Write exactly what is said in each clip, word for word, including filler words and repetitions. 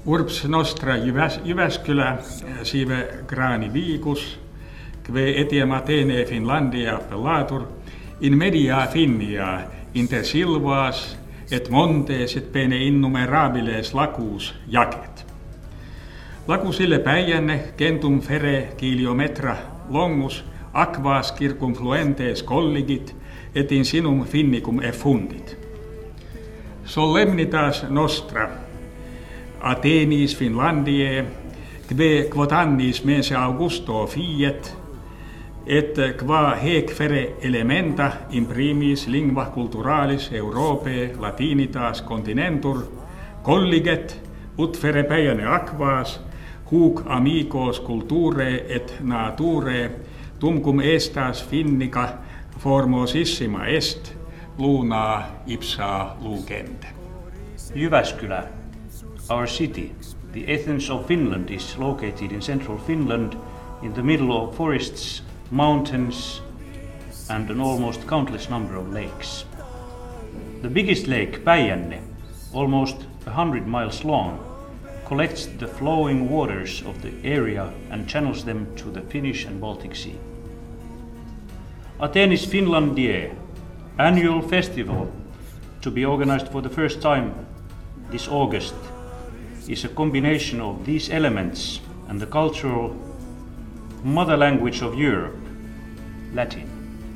Urbs nostra Jyväs, Jyväskylä sive grani viicus, kve etiam Athene Finlandia appellatur, in media Finnia inter silvas et montes et pene innumerabiles lacus jacet. Lacusille Päijänne centum fere kiliometra longus aquas circumfluentes colligit et in sinum finnicum effundit. Solemnitas nostra Athenis Finlandiae, kve quotannis mense Augusto fiet, et qua hec fere elementa in primis lingua culturalis Europae latinitas continentur, colliget, ut fere Päijänne aquas, huc amicos culturae et naturae, tumcum estas finnica formosissima est, luna ipsa lucente. Jyväskylä, our city, the Athens of Finland, is located in central Finland in the middle of forests, mountains and an almost countless number of lakes. The biggest lake, Päijänne, almost a hundred miles long, collects the flowing waters of the area and channels them to the Finnish and Baltic Sea. Athenis Finlandiae, annual festival to be organized for the first time this August, is a combination of these elements and the cultural mother language of Europe, Latin.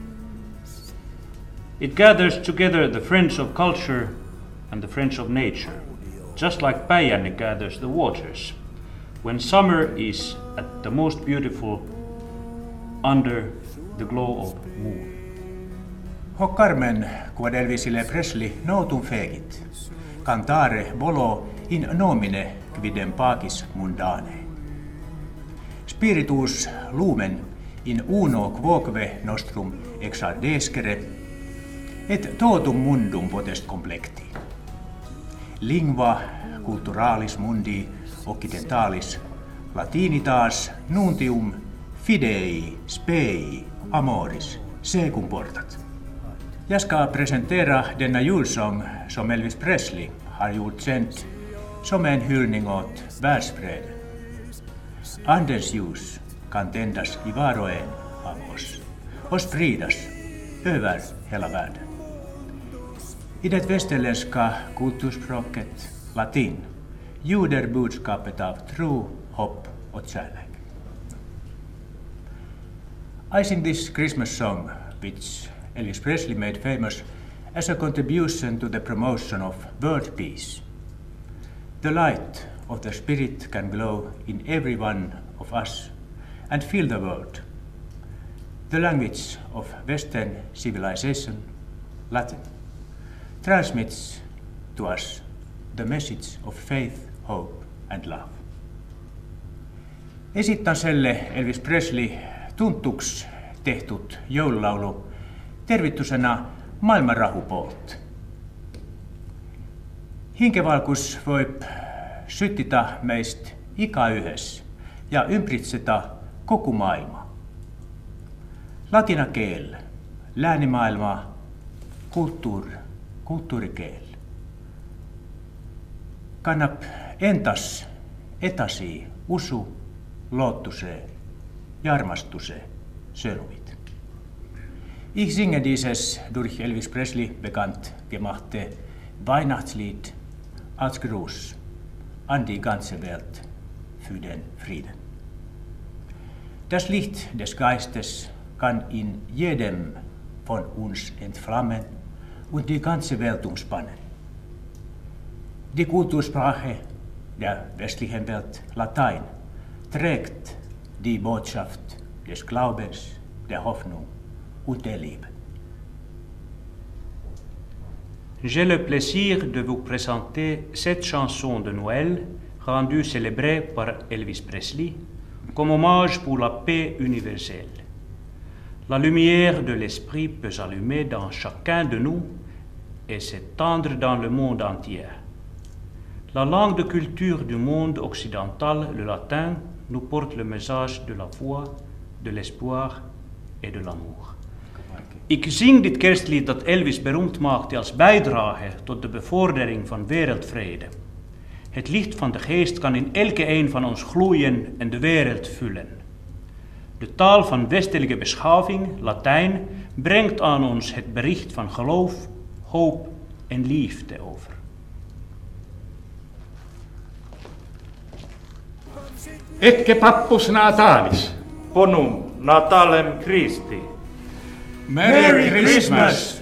It gathers together the friends of culture and the friends of nature, just like Päijänne gathers the waters, when summer is at the most beautiful under the glow of moon. Hoc Carmen quod Elvisille Presley notum fegit, cantare volo in nomine quidem pacis mundane. Spiritus lumen in uno quoque nostrum exadescere, et totum mundum potest complecti. Lingua culturalis mundi occidentalis latinitas nuntium fidei spei amoris secum portat. Jaska presentera denna julsång som Elvis Presley har gjort känt som en hyllning åt världsfred. Andens ljus kan tändas i var och en av oss och spridas över hela världen. I det västerländska kulturspråket latin ljuder budskapet av tro, hopp och kärlek. I sing this Christmas song, which Elvis Presley made famous as a contribution to the promotion of world peace. The light of the Spirit can glow in every one of us and fill the world. The language of Western civilization, Latin, transmits to us the message of faith, hope and love. Esitän selle Elvis Presley tuntuks tehtut joululaulu tervittusena maailmanrahupoot. Hinkevalkus voip syttitä meistä ikä yhdessä ja ympritsetä koko maailma. Latina keel, läänimaailma, kulttuur, kulttuurikeel. Kannap entas etasi usu, loottuse ja armastuse sönumit. Ich singe dieses durch Elvis Presley bekannt gemachte Weihnachtslied als Gruß an die ganze Welt für den Frieden. Das Licht des Geistes kann in jedem von uns entflammen und die ganze Welt umspannen. Die Kultursprache der westlichen Welt, Latein, trägt die Botschaft des Glaubens, der Hoffnung und der Liebe. J'ai le plaisir de vous présenter cette chanson de Noël rendue célébrée par Elvis Presley comme hommage pour la paix universelle. La lumière de l'esprit peut s'allumer dans chacun de nous et s'étendre dans le monde entier. La langue de culture du monde occidental, le latin, nous porte le message de la foi, de l'espoir et de l'amour. Ik zing dit kerstlied dat Elvis beroemd maakte als bijdrage tot de bevordering van wereldvrede. Het licht van de geest kan in elke een van ons gloeien en de wereld vullen. De taal van westelijke beschaving, Latijn, brengt aan ons het bericht van geloof, hoop en liefde over. Ecce pappus natalis. Bonum Natalem Christi. Merry Christmas!